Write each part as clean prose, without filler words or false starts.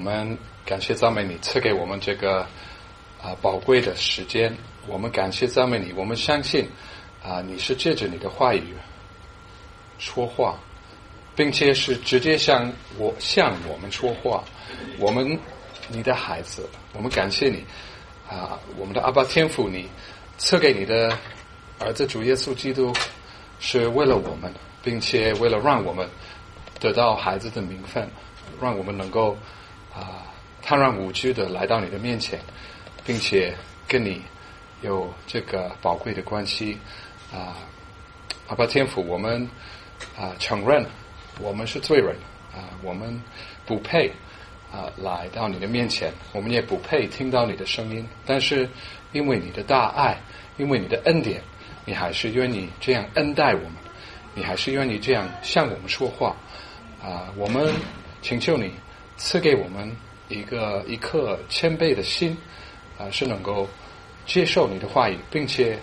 们感谢赞美你赐给我们这个宝贵的时间，我们感谢赞美你，我们相信你是借着你的话语说话，并且是直接向我们说话，你的孩子，我们感谢你我们的阿爸天父，你赐给你的儿子主耶稣基督是为了我们，并且为了让我们得到孩子的名分，让我们能够坦然无惧的来到你的面前，并且跟你有这个宝贵的关系阿爸天父，我们承认我们是罪人我们不配来到你的面前，我们也不配听到你的声音，但是因为你的大爱，因为你的恩典，你还是愿意这样恩待我们，你还是愿意这样向我们说话我们请求你赐给我们一颗谦卑的心是能够接受你的话语，并且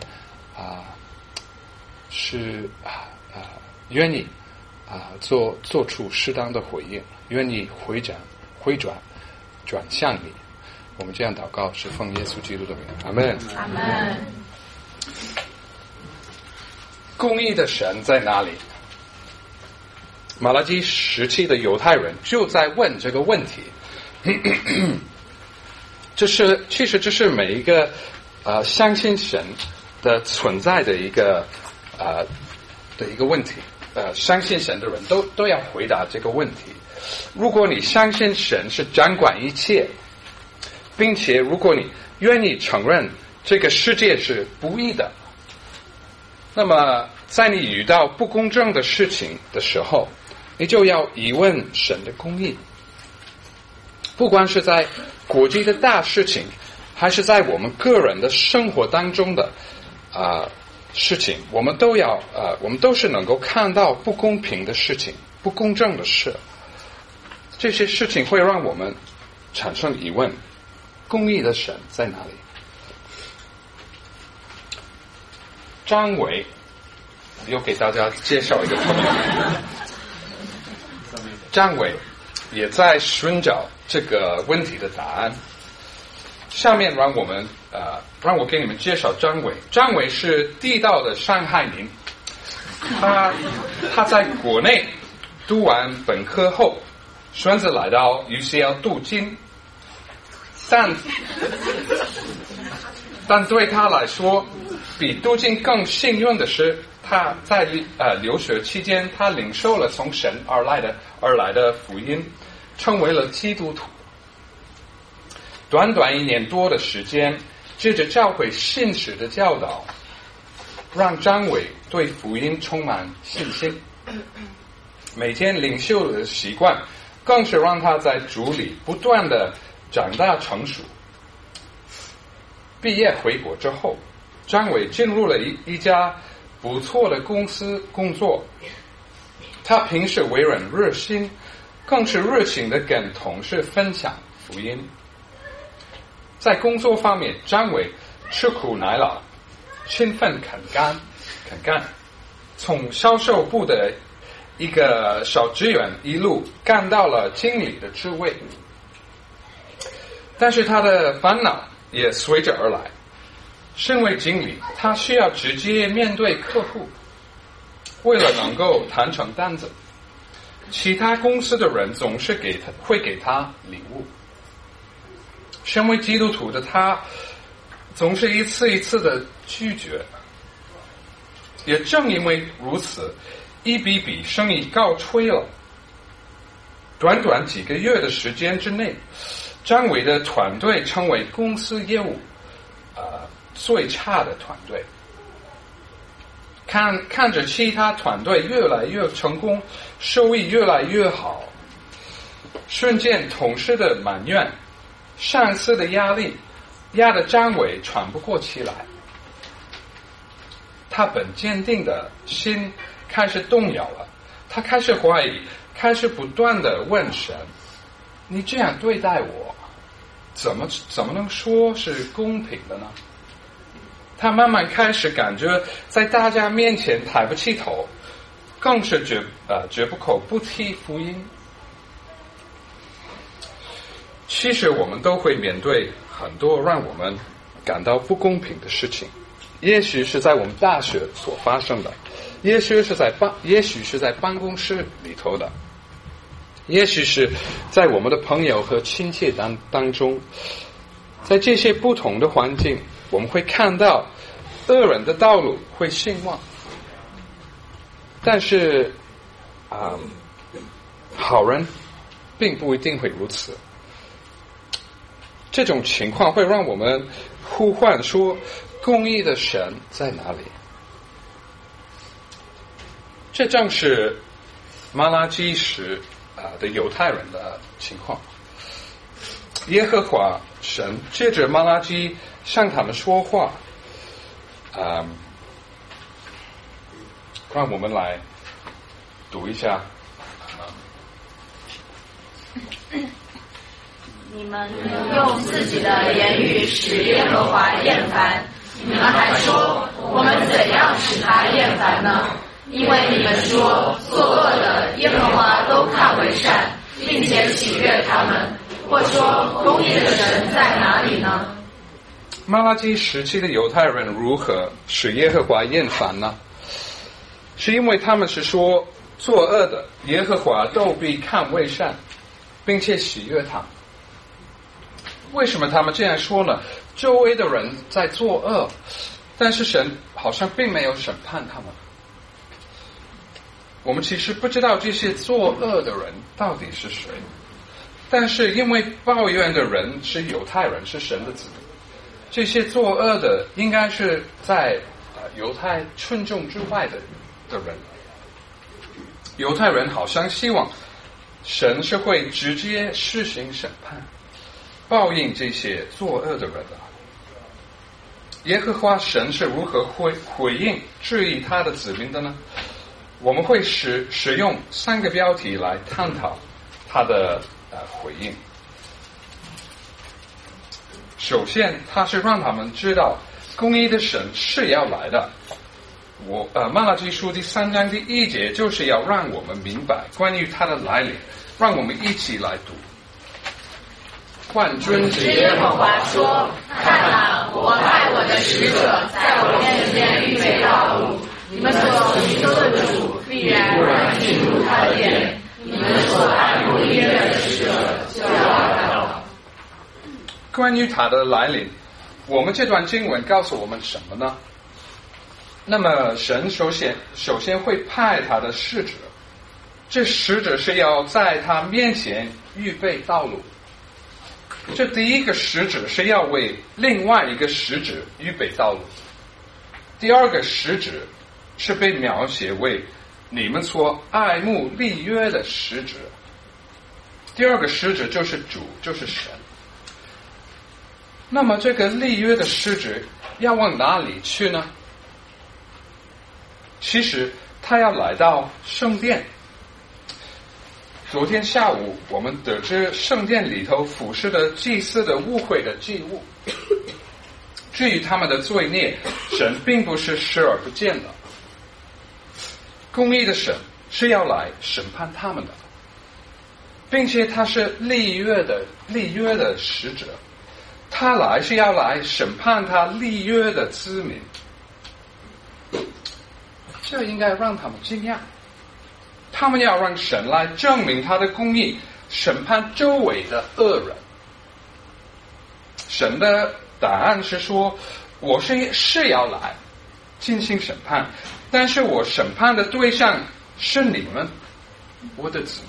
是愿意做出适当的回应，愿意回转向你。我们这样祷告是奉耶稣基督的名，阿们。 阿们。 公义的神在哪里？马拉基时期的犹太人就在问这个问题其实这是每一个相信神的存在的一个问题相信神的人都要回答这个问题。如果你相信神是掌管一切，并且如果你愿意承认这个世界是不义的，那么在你遇到不公正的事情的时候，你就要疑问神的公义。不管是在国际的大事情，还是在我们个人的生活当中的事情，我们都是能够看到不公平的事情，不公正的事。这些事情会让我们产生疑问，公义的神在哪里？张伟又给大家介绍一个朋友，张伟也在寻找这个问题的答案。下面让我给你们介绍张伟。张伟是地道的上海人，他在国内读完本科后，选择来到 UCL 镀金，但对他来说，比镀金更幸运的是，他在留学期间，他领受了从神而来的福音，成为了基督徒。短短1年多的时间，借着教会信实的教导，让张伟对福音充满信心。每天领袖的习惯，更是让他在主里不断的长大成熟。毕业回国之后，张伟进入了一家不错的公司工作。他平时为人热心，更是热情的跟同事分享福音。在工作方面，张伟吃苦耐劳，勤奋肯干，从销售部的一个小职员一路干到了经理的职位。但是他的烦恼也随之而来。身为经理，他需要直接面对客户，为了能够谈成单子，其他公司的人总是会给他礼物。身为基督徒的他，总是一次一次的拒绝。也正因为如此，一笔笔生意告吹了。短短几个月的时间之内，张伟的团队成为公司业务最差的团队。看着其他团队越来越成功，收益越来越好，瞬间同事的埋怨，上司的压力，压得张伟喘不过气来。他本坚定的心开始动摇了，他开始怀疑，开始不断的问神：你这样对待我，怎么能说是公平的呢？他慢慢开始感觉在大家面前抬不起头，更是绝不口不提福音。 其实我们都会面对很多让我们感到不公平的事情，也许是在我们大学所发生的，也许是在办公室里头的，也许是在我们的朋友和亲戚当中。在这些不同的环境，我们会看到恶人的道路会兴旺，但是好人并不一定会如此。这种情况会让我们呼唤说，公义的神在哪里？这正是马拉基时的犹太人的情况。耶和华神借着马拉基向他们说话，让我们来读一下。 你们用自己的言语使耶和华厌烦，你们还说我们怎样使他厌烦呢？因为你们说作恶的耶和华都看为善，并且喜悦他们，或说公义的神在哪里呢？ 马拉基时期的犹太人如何使耶和华厌烦呢？是因为他们是说作恶的耶和华都必看为善，并且喜悦他们。为什么他们这样说呢？周围的人在作恶，但是神好像并没有审判他们。我们其实不知道这些作恶的人到底是谁，但是因为抱怨的人是犹太人，是神的子民，这些作恶的应该是在犹太群众之外的人。犹太人好像希望神是会直接施行审判，报应这些作恶的人的。耶和华神是如何回应质疑他的子民的呢？我们会使用3个标题来探讨他的回应。首先，他是让他们知道公义的神是要来的。马拉基书第3章第1节就是要让我们明白关于他的来临，让我们一起来读。万军之耶和华说：看啊，我派我的使者在我面前预备道路，你们所寻求的主必然进入他的殿，你们所爱慕音乐的使者就要来到。 关于他的来临，我们这段经文告诉我们什么呢？那么神首先会派他的使者，这使者是要在他面前预备道路。这第一个使者是要为另外一个使者预备道路，第二个使者是被描写为你们所爱慕立约的使者，第二个使者就是主，就是神。那么这个立约的使者要往哪里去呢？其实他要来到圣殿。昨天下午我们得知圣殿里头服侍的祭司的污秽的祭物，至于他们的罪孽，神并不是视而不见的。公义的神是要来审判他们的，并且他是立约的使者，他来是要来审判他立约的子民。这应该让他们惊讶，他们要让神来证明他的公义，审判周围的恶人。神的答案是说，我是要来进行审判，但是我审判的对象是你们，我的子民。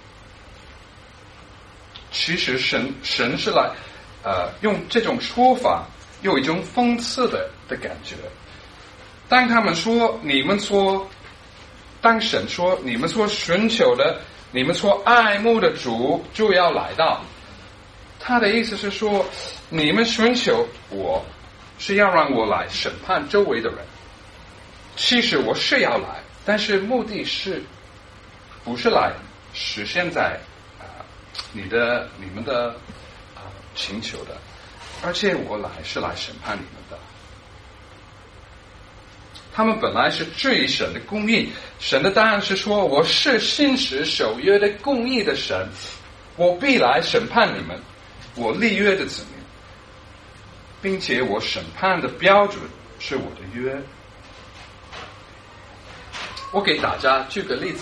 其实神是来用这种说法有一种讽刺的感觉。当他们说当神说你们所寻求的，你们所爱慕的主就要来到，他的意思是说，你们寻求我是要让我来审判周围的人。其实我是要来，但是目的不是来实现在你们的请求的，而且我是来审判你们的。他们本来是质疑神的公义，神的答案是说，我是信实守约的公义的神，我必来审判你们， 我立约的子民，并且我审判的标准是我的约。我给大家举个例子，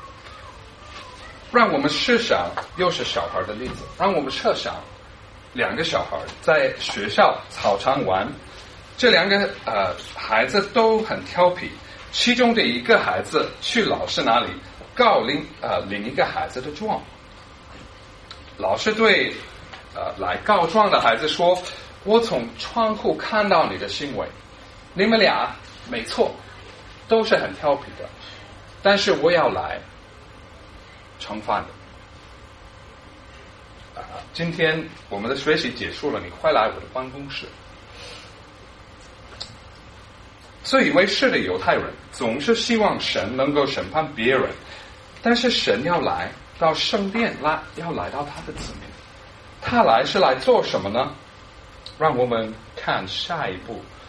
让我们试想，又是小孩的例子，让我们设想两个小孩在学校操场玩，这两个孩子都很调皮，其中的一个孩子去老师那里告另一个孩子的状，老师对来告状的孩子说，我从窗户看到你的行为，你们俩没错，都是很调皮的，但是我要来惩罚你。今天我们的学习结束了，你快来我的办公室。自以为是的犹太人总是希望神能够审判别人，但是神要来到圣殿，要来到他的子民，他来是来做什么呢？让我们看下一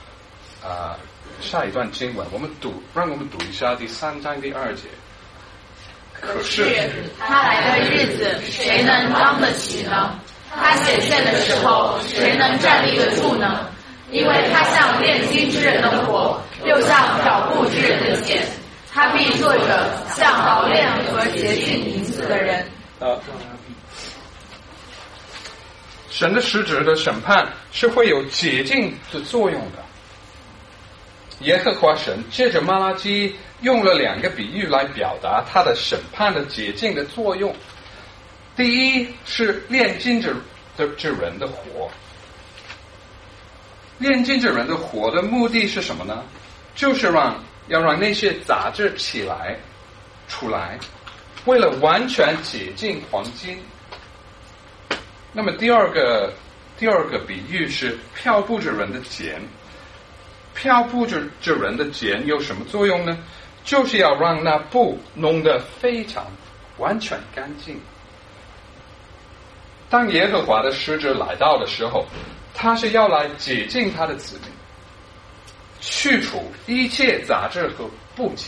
段经文，让我们读一下第3章第2节。可是他来的日子，谁能当得起呢？他显现的时候，谁能站立得住呢？因为他像炼金之人的火，又像漂布之人的剑，他必做着像熬炼和洁净银子的人。 神的实质的审判是会有洁净的作用的。耶和华神借着马拉基用了2个比喻来表达他的审判的洁净的作用。第一是炼金之人的火，炼金之人的火的目的是什么呢？就是要让那些杂质出来，为了完全洁净黄金。那么第二个比喻是漂布之人的碱。漂布之人的碱有什么作用呢？就是要让那布弄得非常完全干净。当耶和华的使者来到的时候，他是要来洁净他的子民，去除一切杂质和不洁，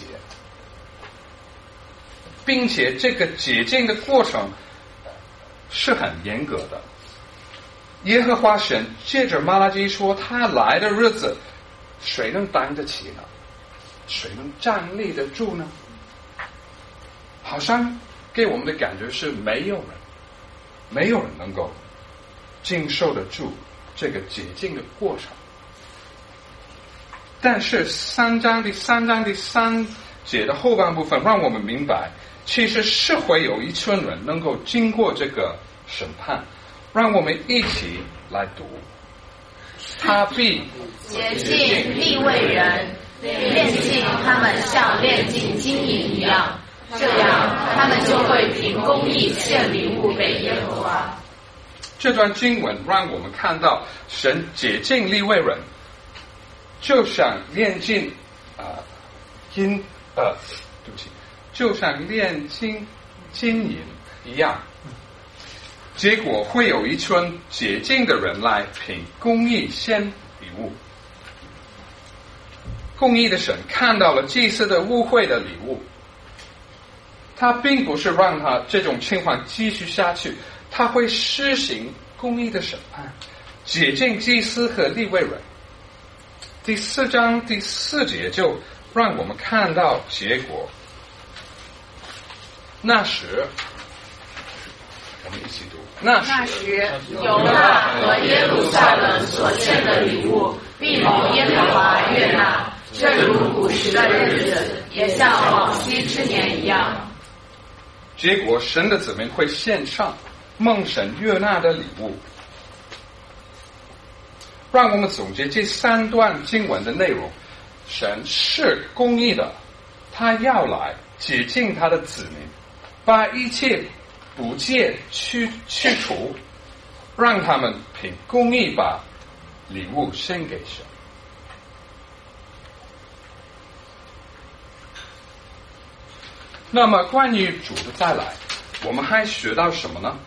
并且这个洁净的过程是很严格的。耶和华神借着马拉基说，他来的日子谁能担得起呢？谁能站立得住呢？好像给我们的感觉是没有人能够经受得住这个洁净的过程。但是3章第3节的后半部分让我们明白，其实是会有一群人能够经过这个审判。让我们一起来读。他必洁净利未人，炼净他们像炼净金银一样，这样他们就会凭公义献礼物给耶和华。 这段经文让我们看到神洁净利未人，就像炼净就像炼净金银一样。结果会有一群洁净的人来凭公义献礼物。公义的神看到了祭司的污秽的礼物，他并不是让他这种情况继续下去，他会施行公义的审判，洁净祭司和利未人。第4章第4节就让我们看到结果。那时我们一起读。那时犹大和耶路撒冷所献的礼物必蒙耶和华悦纳，正如古时的日子，也像往昔之年一样。 结果神的子民会献上蒙神悦纳的礼物。让我们总结这3段经文的内容。神是公义的，他要来洁净他的子民，把一切不洁去除，让他们凭公义把礼物献给神。那么关于主的再来，我们还学到什么呢？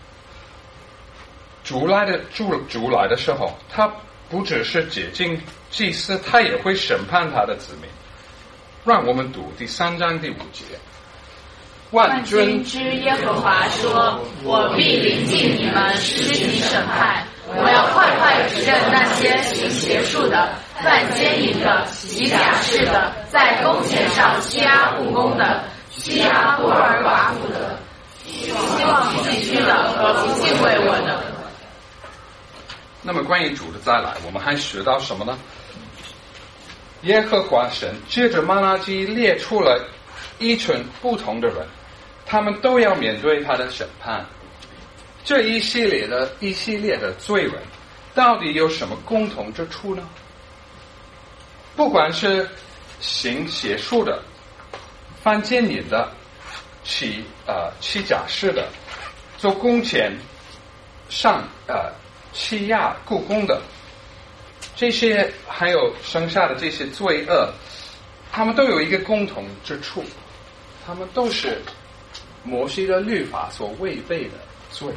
主来的时候，他不只是洁净祭司，他也会审判他的子民。让我们读第3章第5节。 万军之耶和华说：我必临近你们施行审判，我要快快指认那些行邪术的、犯奸淫的、起假誓的、在工钱上欺压雇工的、欺压孤儿寡妇的、希望寄居的和不敬畏我的。 那么关于主的再来，我们还学到什么呢？耶和华神接着玛拉基列出了一群不同的人，他们都要面对他的审判。这一系列的罪人到底有什么共同之处呢？不管是行邪术的、犯奸淫的、起假誓的、做工钱上欺压雇工的，这些还有剩下的这些罪恶，他们都有一个共同之处，他们都是摩西的律法所违背的罪。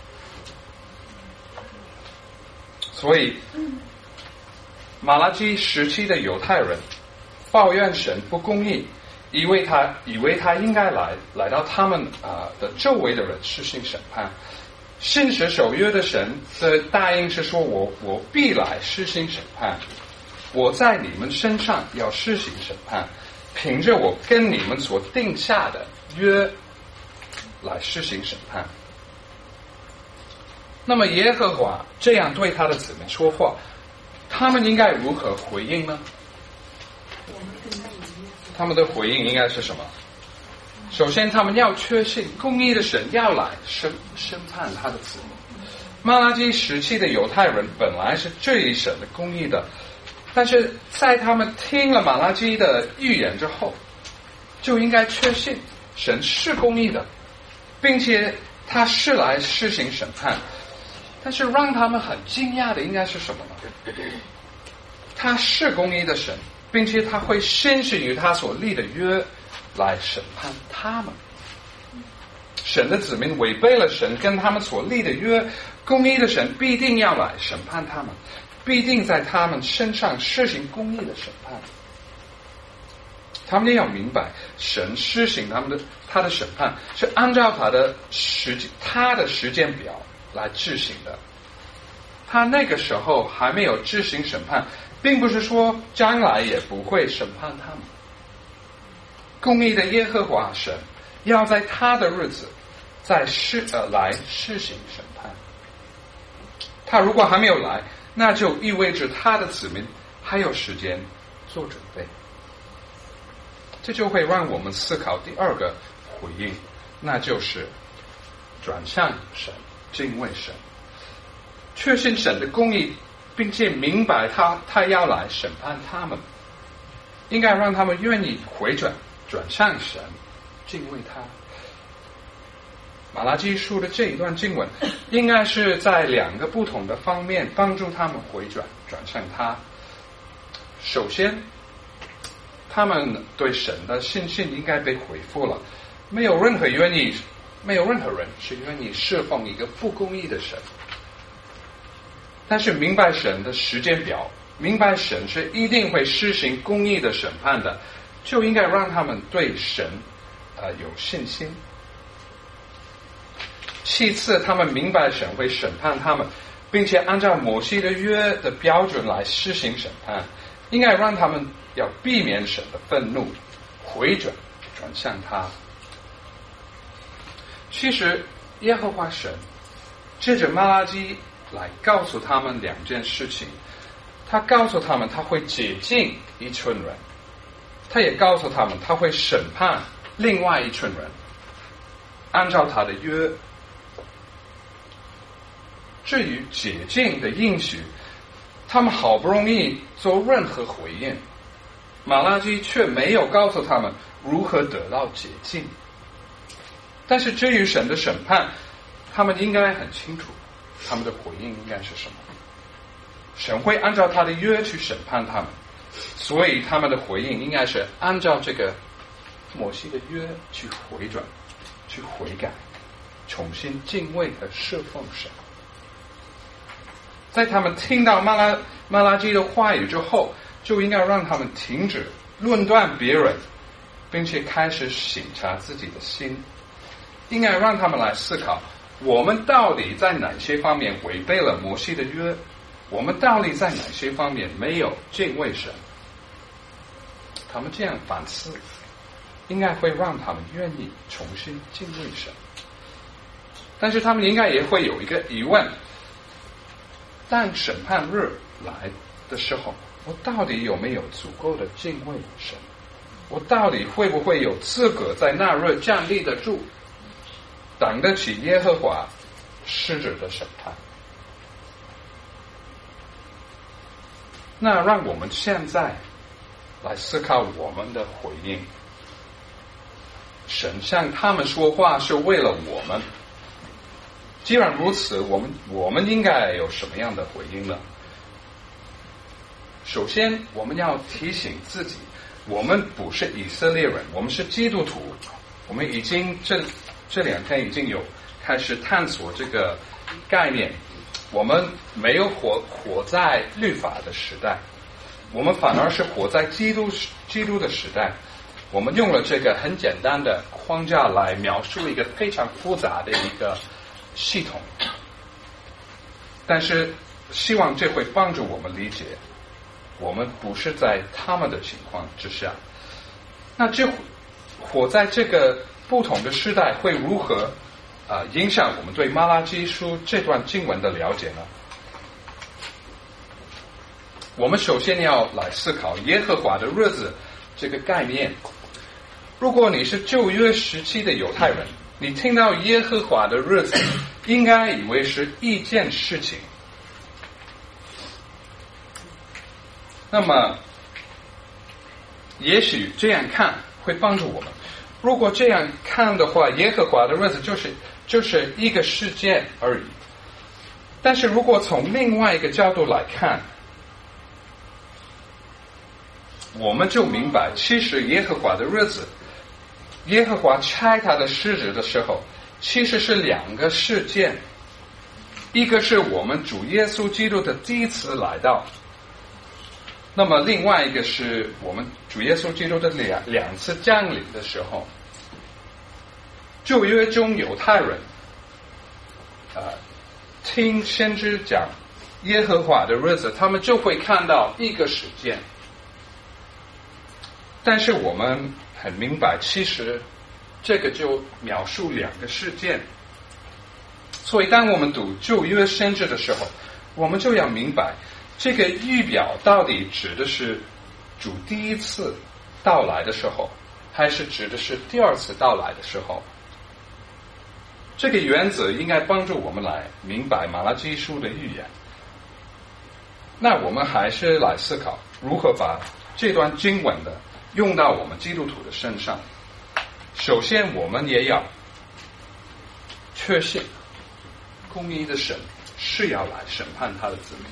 所以马拉基时期的犹太人抱怨神不公义，以为他应该来到他们的周围的人施行审判。信实守约的神的答应是说，我必来施行审判，我在你们身上要施行审判，凭着我跟你们所定下的约来施行审判。那么耶和华这样对他的子民说话，他们应该如何回应呢？他们的回应应该是什么？首先他们要确信公义的神要来审判他的子民。马拉基时期的犹太人本来是这一审的公义的，但是在他们听了马拉基的预言之后，就应该确信神是公义的，并且他是来施行审判。但是让他们很惊讶的应该是什么呢？他是公义的神，并且他会先是与他所立的约来审判他们。神的子民违背了神跟他们所立的约，公义的神必定要来审判他们，必定在他们身上施行公义的审判。他们也要明白，神施行他的审判是按照他的时间表来执行的。他那个时候还没有执行审判，并不是说将来也不会审判他们。公义的耶和华神要在他的日子来施行审判。他如果还没有来，那就意味着他的子民还有时间做准备。这就会让我们思考第二个回应，那就是转向神，敬畏神，确信神的公义，并且明白他要来审判他们，应该让他们愿意回转向神，敬畏他。马拉基书的这一段经文应该是在两个不同的方面帮助他们回转向他。首先，他们对神的信心应该被恢复了，没有任何人是愿意侍奉一个不公义的神。但是明白神的时间表，明白神是一定会施行公义的审判的，就应该让他们对神有信心。其次，他们明白神会审判他们，并且按照摩西的约的标准来施行审判，应该让他们要避免神的愤怒，回转向他。其实耶和华神借着马拉基来告诉他们两件事情。他告诉他们他会解禁一群人，他也告诉他们他会审判另外一群人，按照他的约。至于解禁的应许，他们好不容易做任何回应，马拉基却没有告诉他们如何得到解禁。但是至于神的审判，他们应该很清楚他们的回应应该是什么。神会按照他的约去审判他们，所以他们的回应应该是按照这个摩西的约去回转，去悔改，重新敬畏和侍奉神。在他们听到马拉基的话语之后，就应该让他们停止论断别人， 并且开始省察自己的心，应该让他们来思考，我们到底在哪些方面违背了摩西的约，我们到底在哪些方面没有敬畏神。他们这样反思，应该会让他们愿意重新敬畏神。但是他们应该也会有一个疑问，当审判日来的时候，我到底有没有足够的敬畏神？我到底会不会有资格在那日站立得住，挡得起耶和华使者的审判？那让我们现在来思考我们的回应。神向他们说话是为了我们，既然如此，我们应该有什么样的回应呢？首先，我们要提醒自己，我们不是以色列人，我们是基督徒。我们已经这2天已经有开始探索这个概念。我们没有活在律法的时代，我们反而是活在基督的时代。我们用了这个很简单的框架来描述一个非常复杂的一个系统，但是希望这会帮助我们理解，我们不是在他们的情况之下。那这活在这个不同的时代会如何影响我们对马拉基书这段经文的了解呢？我们首先要来思考耶和华的日子这个概念。如果你是旧约时期的犹太人，你听到耶和华的日子，应该以为是一件事情。那么也许这样看会帮助我们。如果这样看的话，耶和华的日子就是一个事件而已。但是如果从另外一个角度来看，我们就明白，其实耶和华的日子，耶和华差他的使者的时候，其实是2个事件。一个是我们主耶稣基督的第一次来到，那么另外一个是我们主耶稣基督的两次降临的时候。旧约中犹太人听先知讲耶和华的日子，他们就会看到一个事件。但是我们很明白，其实这个就描述2个事件。所以当我们读旧约先知的时候，我们就要明白，这个预表到底指的是主第一次到来的时候，还是指的是第2次到来的时候。这个原则应该帮助我们来明白马拉基书的预言。那我们还是来思考如何把这段经文的用到我们基督徒的身上。首先我们也要确信公义的神是要来审判他的子民。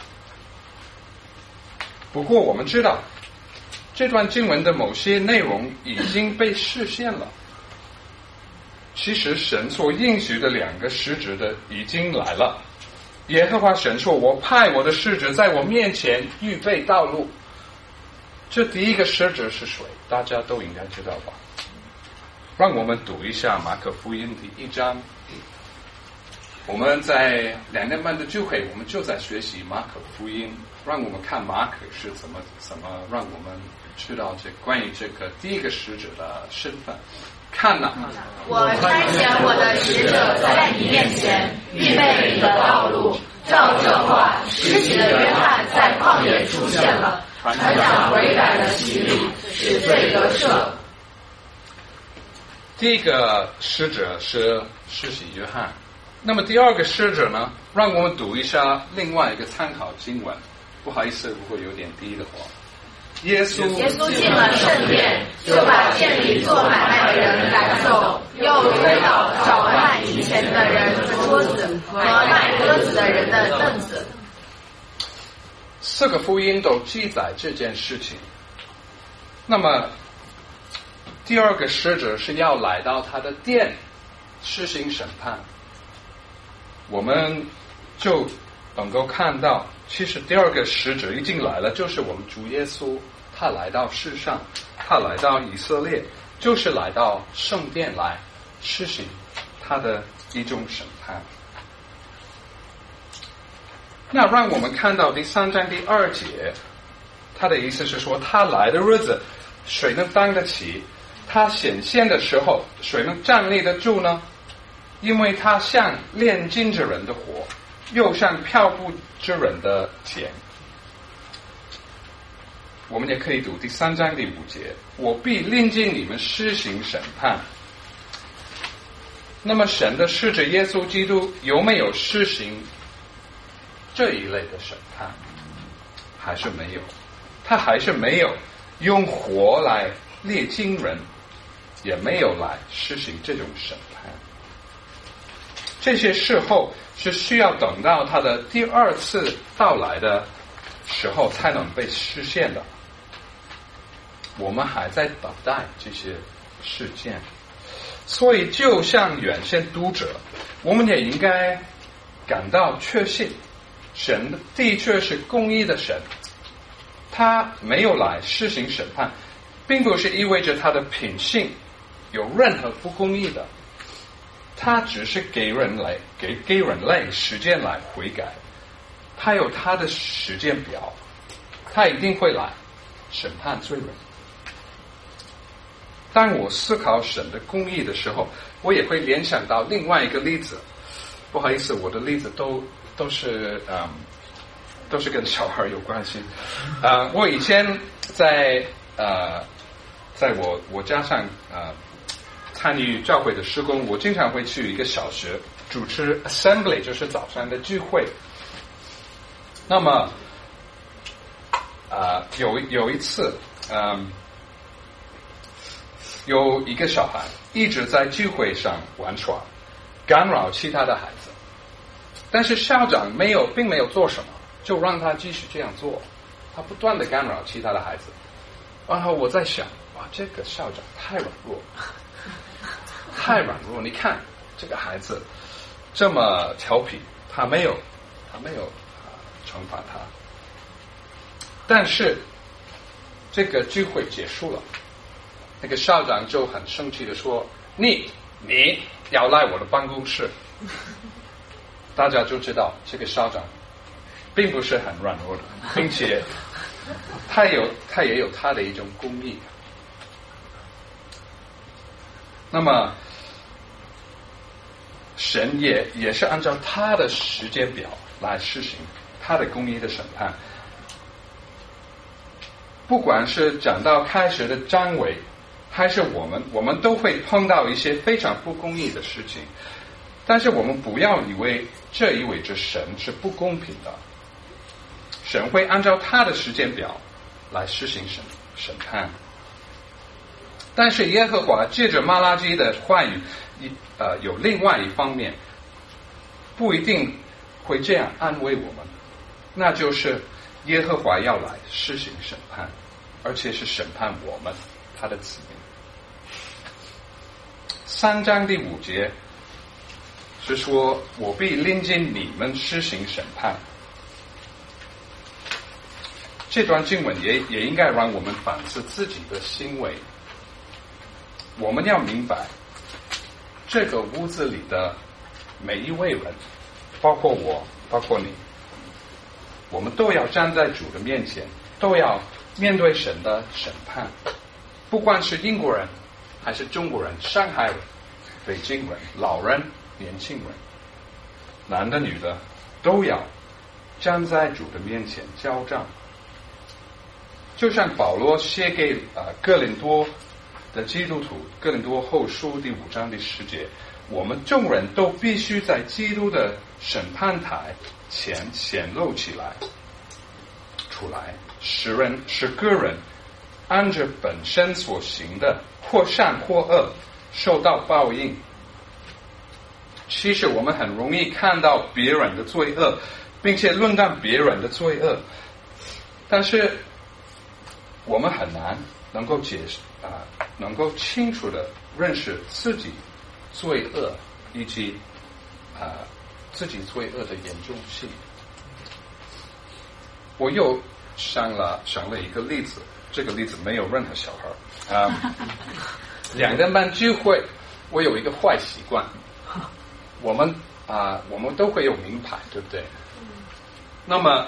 不过我们知道这段经文的某些内容已经被实现了。其实神所应许的2个使者的已经来了。耶和华神说，我派我的使者在我面前预备道路。这第一个使者是谁？大家都应该知道吧？让我们读一下马可福音第1章。我们在2年半的聚会，我们就在学习马可福音，让我们看马可是怎么让我们知道关于这个第一个使者的身份。看哪， 我差遣我的使者在你面前预备你的道路。照这话，施洗的约翰在旷野出现了，传讲悔改的洗礼，使罪得赦。 第一个使者是施洗约翰。那么第2个使者呢？让我们读一下另外一个参考经文。不好意思，如果有点低的话。耶稣进了圣殿，就把店里做买卖的人赶走，又推倒找卖银钱的人的桌子和卖鸽子的人的凳子。 4个福音都记载这件事情。那么第2个使者是要来到他的殿施行审判。我们就能够看到，其实第2个使者已经来了，就是我们主耶稣，他来到世上， 他来到以色列，就是来到圣殿来施行他的一种审判。那让我们看到第3章第2节，他的意思是说，他来的日子谁能当得起？他显现的时候谁能站立得住呢？因为他像炼金之人的火，又像漂布之人的碱。我们也可以读第3章第5节，我必令进你们施行审判。那么神的使者耶稣基督有没有施行这一类的审判？还是没有，他还是没有用火来炼金人，也没有来施行这种审判。这些事后是需要等到他的第2次到来的时候才能被实现的。我们还在等待这些事件，所以就像原先读者，我们也应该感到确信，神的确是公义的神，他没有来施行审判，并不是意味着他的品性有任何不公义的，他只是给人类时间来悔改，他有他的时间表，他一定会来审判罪人。当我思考神的公义的时候，我也会联想到另外一个例子。不好意思，我的例子都是跟小孩有关系。我以前在我家上参与教会的施工，我经常会去一个小学主持 assembly， 就是早上的聚会。那么有一次有一个小孩一直在聚会上玩耍，干扰其他的孩子，但是校长并没有做什么，就让他继续这样做，他不断的干扰其他的孩子。然后我在想，哇，这个校长太软弱，太软弱！你看这个孩子这么调皮，他没有惩罚他。但是这个聚会结束了，那个校长就很生气的说：“你要来我的办公室。”大家就知道这个校长并不是很软弱的，并且他也有他的一种公义。那么神也是按照他的时间表来施行他的公义的审判。不管是讲到开始的章尾，还是我们都会碰到一些非常不公义的事情，但是我们不要以为这意味着神是不公平的。神会按照他的时间表来施行审判。但是耶和华借着马拉基的话语有另外一方面不一定会这样安慰我们，那就是耶和华要来施行审判，而且是审判我们他的子民。3章第5节是说，我必令进你们施行审判。这段经文也应该让我们反思自己的行为。我们要明白，这个屋子里的每一位人，包括我，包括你，我们都要站在主的面前，都要面对神的审判。不管是英国人还是中国人，上海人、北京人、老人、年轻人，男的女的，都要站在主的面前交账。就像保罗写给哥林多的基督徒，哥林多后书第5章第10节，我们众人都必须在基督的审判台前显露出来，使个人按着本身所行的，或善或恶，受到报应。其实我们很容易看到别人的罪恶，并且论断别人的罪恶，但是我们很难能够能够清楚的认识自己罪恶以及自己罪恶的严重性。我又想了一个例子， 这个例子没有任何小孩2点半聚会，我有一个坏习惯，我们都会有名牌，对不对？那么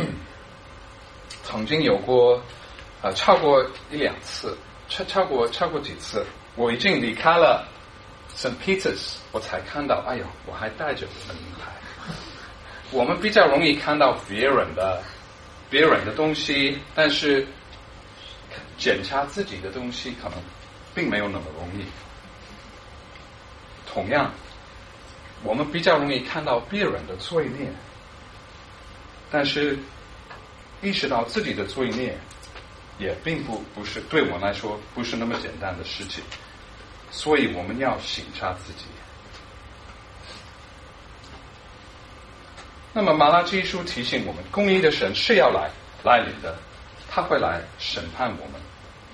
曾经有过超过1-2次，超过几次，我已经离开了 St. Peter's， 我才看到，哎呦，我还带着我的名牌。我们比较容易看到别人的东西，但是检查自己的东西可能并没有那么容易。同样，我们比较容易看到别人的罪孽，但是意识到自己的罪孽也并不是对我来说不是那么简单的事情，所以我们要省察自己。那么马拉基书提醒我们，公义的神是要来临的，他会来审判我们。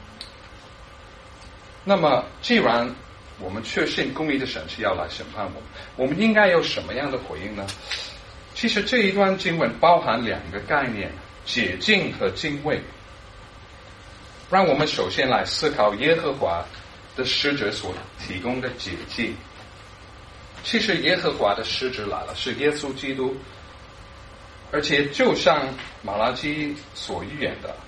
那么既然我们确信公义的神是要来审判我们，我们应该有什么样的回应呢？其实这一段经文包含2个概念，解禁和敬畏。让我们首先来思考耶和华的使者所提供的解禁。其实耶和华的使者来了，是耶稣基督，而且就像马拉基所预言的，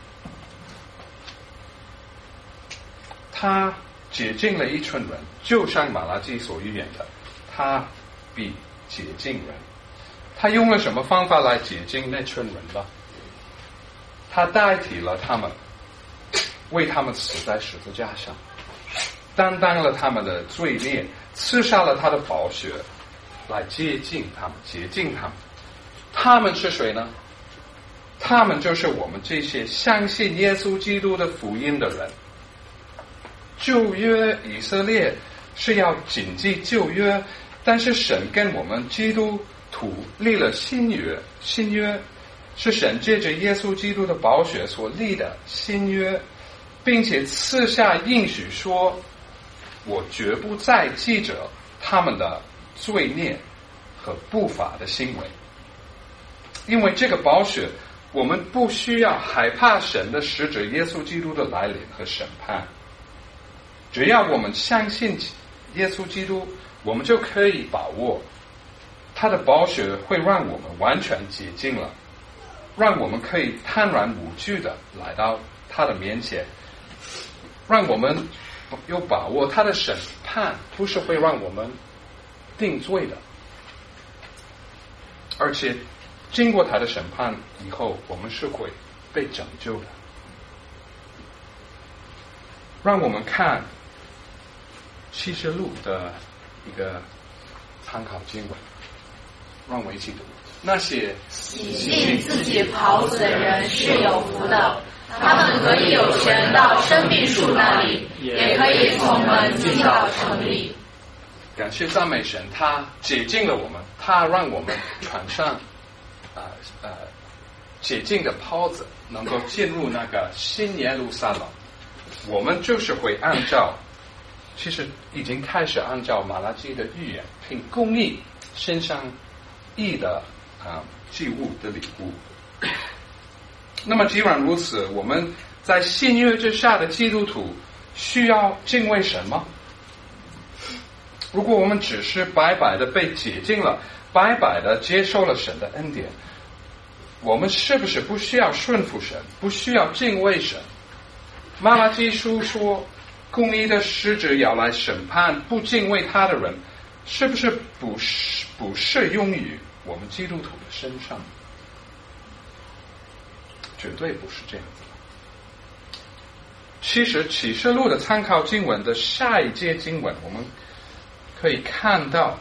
他解禁了一群人，就像马拉基所预言的，他必解禁人。他用了什么方法来解禁那群人呢？他代替了他们，为他们死在十字架上，担当了他们的罪孽，刺杀了他的宝血，来接近他们，洁净他们。他们是谁呢？他们就是我们这些相信耶稣基督的福音的人。旧约以色列是要谨记旧约，但是神跟我们基督徒立了新约，新约是神借着耶稣基督的宝血所立的新约，并且赐下应许说，我绝不再记着他们的罪孽和不法的行为。因为这个宝血，我们不需要害怕神的使者耶稣基督的来临和审判。只要我们相信耶稣基督，我们就可以把握他的宝血会让我们完全洁净了，让我们可以坦然无惧的来到他的面前，让我们有把握他的审判不是会让我们定罪的，而且经过他的审判以后，我们是会被拯救的。让我们看启示录的一个参考经文，让我一起读。那些洗净自己袍子的人是有福的，他们可以有权到生命树那里，也可以从门进到城里。 感谢赞美神，他解禁了我们，他让我们穿上解禁的袍子，能够进入那个新耶路撒冷。我们就是会按照，其实已经开始按照马拉基的预言，凭公义献上义的祭物的礼物。那么既然如此，我们在新约之下的基督徒需要敬畏神吗？如果我们只是白白的被解禁了，白白的接受了神的恩典，我们是不是不需要顺服神，不需要敬畏神？马拉基书说，公义的使者要来审判不敬畏他的人，是不是不适用于我们基督徒的身上？绝对不是这样子的。其实启示录的参考经文的下一节经文，我们可以看到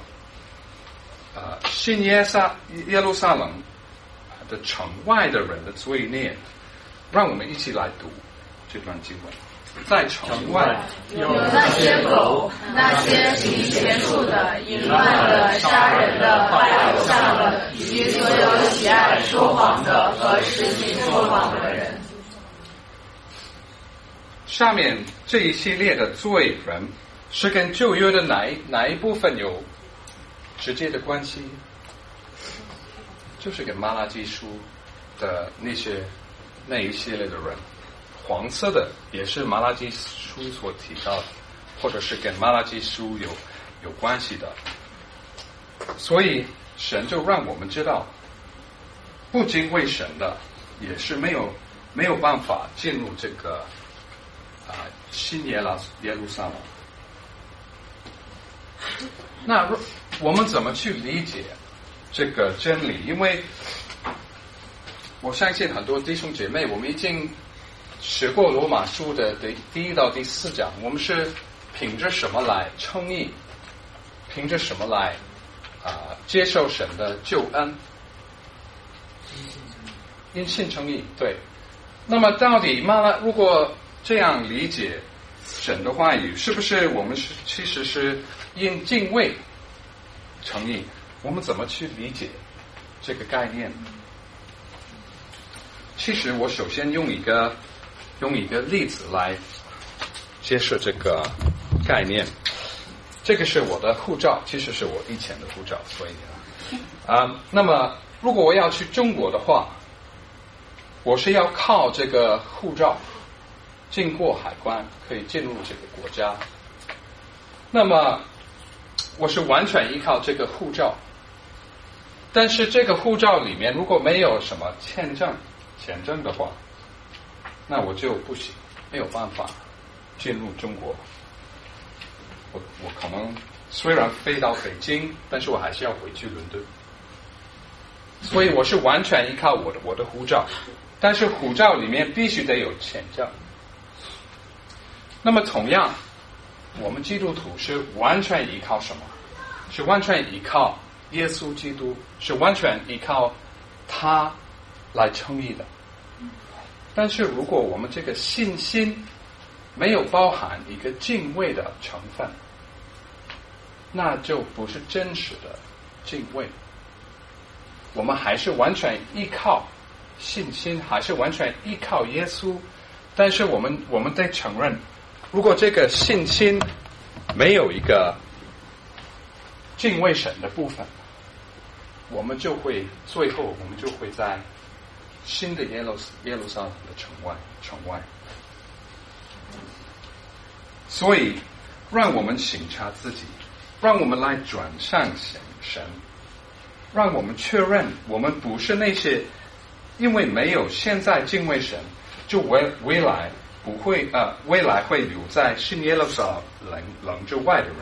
新耶路撒冷的城外的人的罪孽。让我们一起来读这段经文。在城外有那些狗，那些行邪术的、淫乱的、杀人的、拜偶像的，以及所有喜爱说谎的和实行说谎的人。 下面这一系列的罪人是跟旧约的哪一部分有直接的关系？就是跟马拉基书的那一系列的人， 黄色的也是马拉基书所提到的，或者是跟马拉基书有关系的。所以神就让我们知道，不敬畏神的也是没有办法进入这个新耶路撒冷。那我们怎么去理解这个真理？因为我相信很多弟兄姐妹，我们已经学过罗马书的第1到第4章，我们是凭着什么来称义？凭着什么来接受神的救恩？因信称义，对。那么到底如果这样理解神的话语，是不是我们其实是因敬畏称义？我们怎么去理解这个概念？其实我首先用一个例子来揭示这个概念。这个是我的护照，其实是我以前的护照，所以那么如果我要去中国的话，我是要靠这个护照经过海关可以进入这个国家。那么我是完全依靠这个护照，但是这个护照里面如果没有什么签证的话，那我就不行，没有办法进入中国。我可能虽然飞到北京，但是我还是要回去伦敦。所以我是完全依靠我的护照，但是护照里面必须得有签证。那么同样，我们基督徒是完全依靠什么？是完全依靠耶稣基督，是完全依靠他来称义的。但是如果我们这个信心没有包含一个敬畏的成分，那就不是真实的敬畏。我们还是完全依靠信心，还是完全依靠耶稣，但是我们得承认，如果这个信心没有一个敬畏神的部分，最后我们就会在新的耶路撒冷的城外。所以让我们省察自己，让我们来转向神，让我们确认我们不是那些因为没有现在敬畏神，就未来会留在新耶路撒冷之外的人。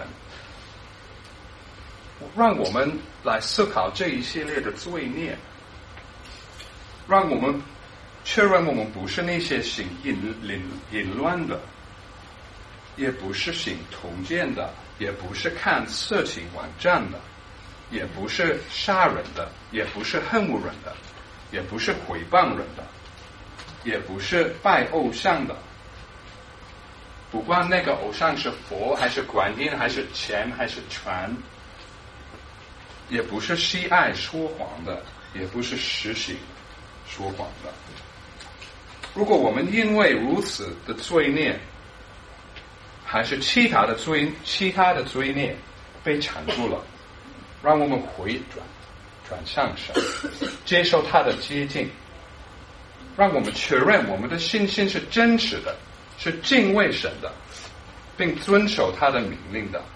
让我们来思考这一系列的罪孽，让我们确认我们不是那些行淫乱的，也不是行通奸的，也不是看色情网站的，也不是杀人的，也不是恨恶人的，也不是毁谤人的，也不是拜偶像的。不管那个偶像是佛还是观音还是钱还是权，也不是喜爱说谎的，也不是实行说谎的。如果我们因为如此的罪孽，还是其他的罪孽被缠住了，让我们回转向神，接受他的接近，让我们确认我们的信心是真实的，是敬畏神的，并遵守他的命令的。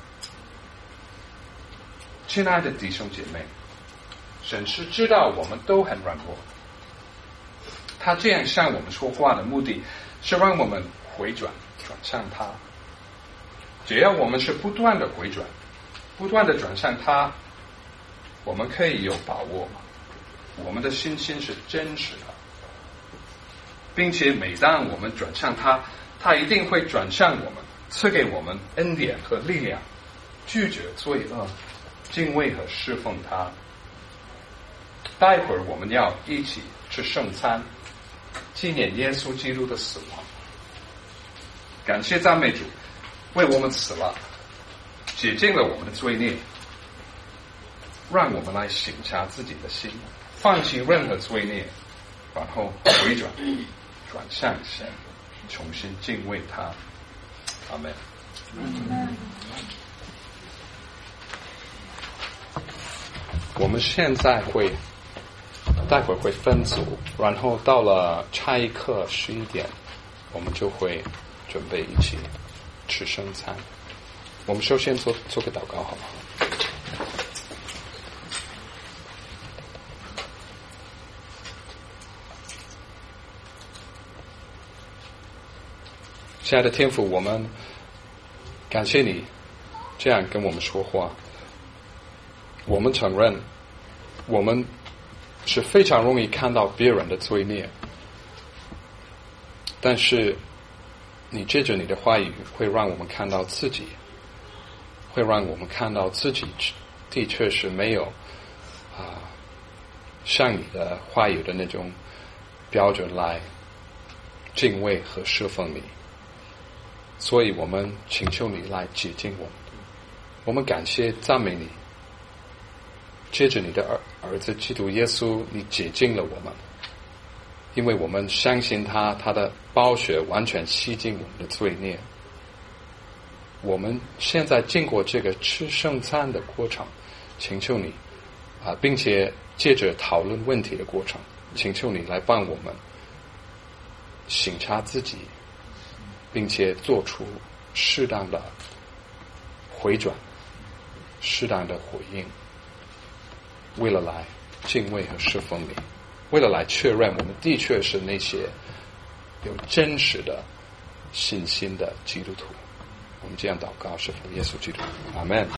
亲爱的弟兄姐妹，神是知道我们都很软弱，他这样向我们说话的目的是让我们转向他。只要我们是不断的回转，不断的转向他，我们可以有把握，我们的信心是真实的，并且每当我们转向他，他一定会转向我们，赐给我们恩典和力量，拒绝罪恶，敬畏和侍奉他。待会儿我们要一起吃圣餐，纪念耶稣基督的死亡。感谢赞美主，为我们死了，解净了我们的罪孽，让我们来省察自己的心，放弃任何罪孽，然后回转向神，重新敬畏他。阿们。我们现在待会儿会分组，然后到了差一刻11点我们就会准备一起吃圣餐。我们首先做个祷告好吗？亲爱的天父，我们感谢你这样跟我们说话。我们承认我们是非常容易看到别人的罪孽，但是你借着你的话语会让我们看到自己，会让我们看到自己的确是没有像你的话语的那种标准来敬畏和侍奉你。所以我们请求你来洁净我们。我们感谢赞美你，借着你的儿子基督耶稣，你洁净了我们，因为我们相信他的宝血完全洗净我们的罪孽。我们现在经过这个吃圣餐的过程，请求你并且借着讨论问题的过程，请求你来帮我们省察自己，并且做出适当的回转，适当的回应，为了来敬畏和侍奉你，为了来确认我们的确是那些有真实的信心的基督徒。我们这样祷告，是奉耶稣基督，阿们。